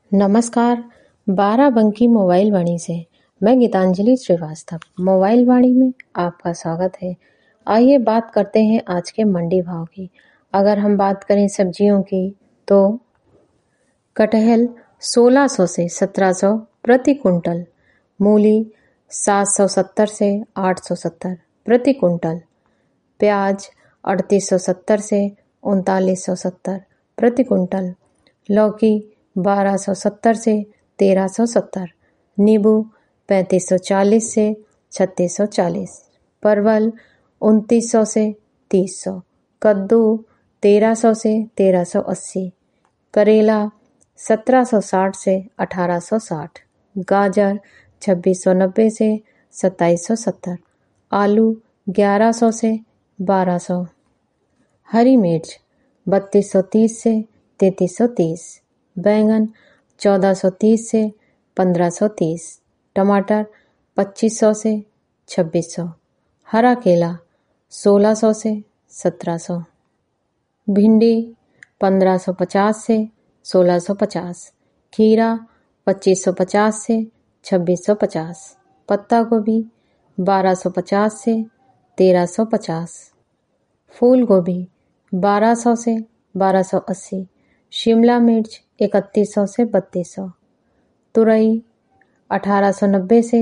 नमस्कार। बाराबंकी मोबाइल वाणी से मैं गीतांजलि श्रीवास्तव मोबाइल वाणी में आपका स्वागत है। आइए बात करते हैं आज के मंडी भाव की। अगर हम बात करें सब्जियों की तो कटहल 1600 से 1700 प्रति कुंटल, मूली 770 से 870 प्रति कुंटल, प्याज 3870 से 3970 प्रति कुंटल, लौकी 1270 से 1370, नींबू 3540 से 3640, परवल 2900 से 3000, कद्दू 1300 से 1380, करेला 1760 से 1860, गाजर 2690 से 2770, आलू 1100 से 1200, हरी मिर्च 3230 से 3330, बैंगन 1430 से 1530, टमाटर 2500 से 2600, हरा केला 1600 से 1700, भिंडी 1550 से 1650, खीरा 2550 से 2650, पत्ता गोभी 1250 से 1350, फूल गोभी 1200 से 1280, शिमला मिर्च 3100 से 3200, तुरई 1890 से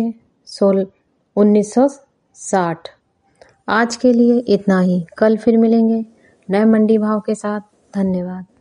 1960। आज के लिए इतना ही। कल फिर मिलेंगे नए मंडी भाव के साथ। धन्यवाद।